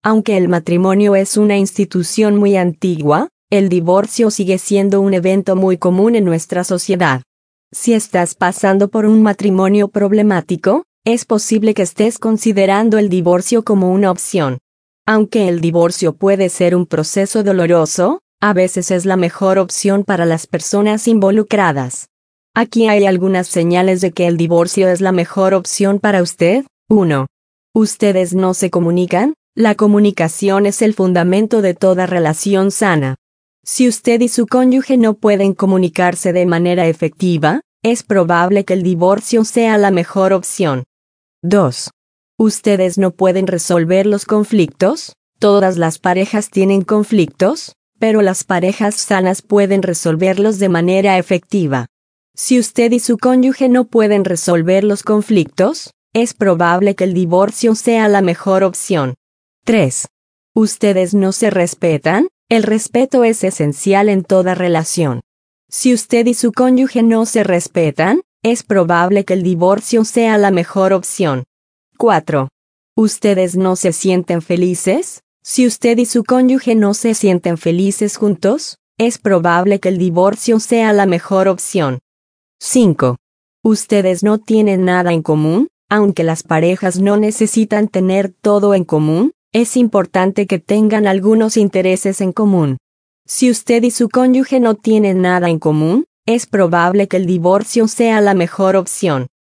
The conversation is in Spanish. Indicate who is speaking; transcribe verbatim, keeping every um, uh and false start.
Speaker 1: Aunque el matrimonio es una institución muy antigua, el divorcio sigue siendo un evento muy común en nuestra sociedad. Si estás pasando por un matrimonio problemático, es posible que estés considerando el divorcio como una opción. Aunque el divorcio puede ser un proceso doloroso, a veces es la mejor opción para las personas involucradas. Aquí hay algunas señales de que el divorcio es la mejor opción para usted. uno. ¿Ustedes no se comunican? La comunicación es el fundamento de toda relación sana. Si usted y su cónyuge no pueden comunicarse de manera efectiva, es probable que el divorcio sea la mejor opción. dos. ¿Ustedes no pueden resolver los conflictos? Todas las parejas tienen conflictos, pero las parejas sanas pueden resolverlos de manera efectiva. Si usted y su cónyuge no pueden resolver los conflictos, es probable que el divorcio sea la mejor opción. tres. ¿Ustedes no se respetan? El respeto es esencial en toda relación. Si usted y su cónyuge no se respetan, es probable que el divorcio sea la mejor opción. cuatro. ¿Ustedes no se sienten felices? Si usted y su cónyuge no se sienten felices juntos, es probable que el divorcio sea la mejor opción. cinco. ¿Ustedes no tienen nada en común? Aunque las parejas no necesitan tener todo en común, es importante que tengan algunos intereses en común. Si usted y su cónyuge no tienen nada en común, es probable que el divorcio sea la mejor opción.